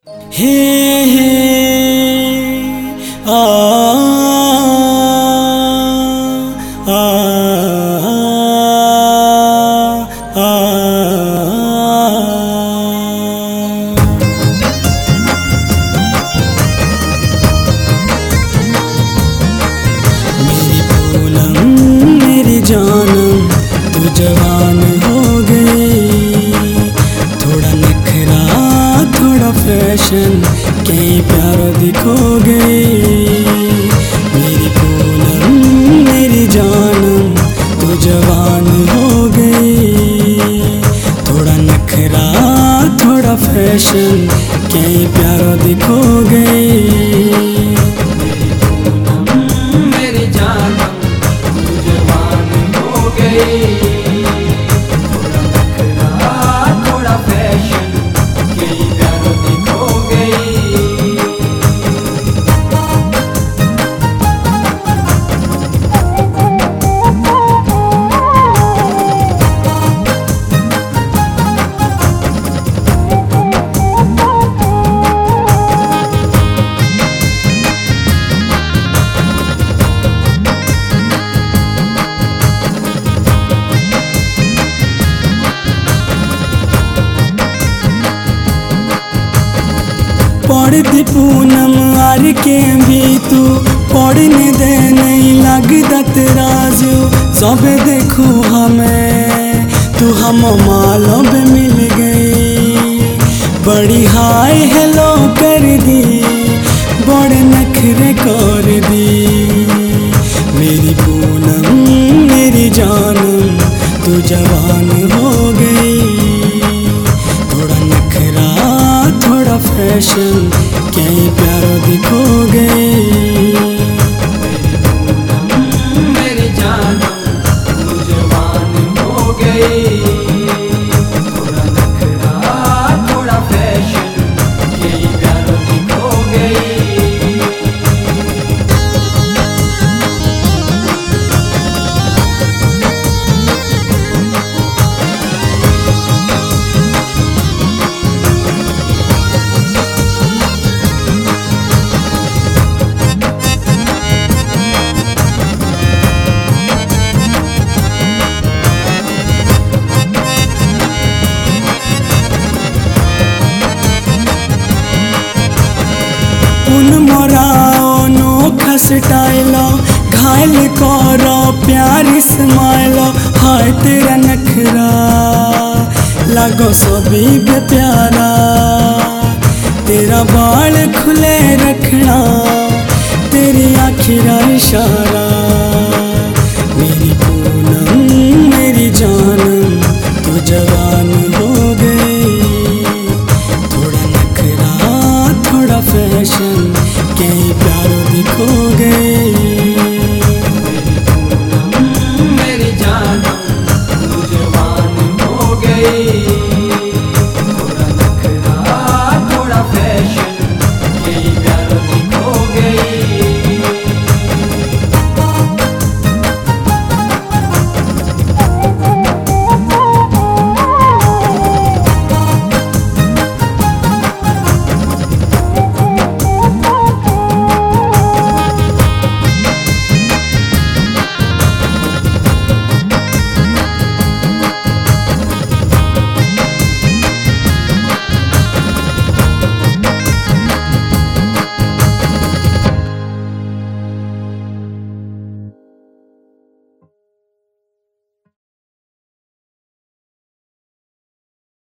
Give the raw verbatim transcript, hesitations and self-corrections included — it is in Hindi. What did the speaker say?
हे हे आ आ आ मेरी पूनम मेरी जानम तू जवान हो गई। थोड़ा नखरा थोड़ा फैशन कहीं प्यार दिखो गई। मेरी पूनम मेरी जानम तू जवान हो गई। थोड़ा नखरा थोड़ा फैशन कहीं प्यार दिखो गई। पढ़ती पूनम आर के भी तू पढ़ने दे नहीं लगता तेरा जो सब देखो हमें तू हम मालों में मिल गई। बड़ी हाय हेलो कर दी बड़े नखरे कर दी। मेरी पूनम मेरी जानम तू जवान हो गई। थोड़ा नखरा थोड़ा फैशन कहीं प्यार दिखो गई। मेरी जानम तू जवान हो गई। थोड़ा नखरा थोड़ा फैशन कहीं प्यार दिखो गई। उन मोराओ नो खसटाइलो घायल करो प्यार स्माइलो। हाय तेरा नखरा लगो सभी बे प्यारा। तेरा बाल खुले रखना तेरी आखिरा इशारा। मेरी पूनम मेरी जानम तू जवान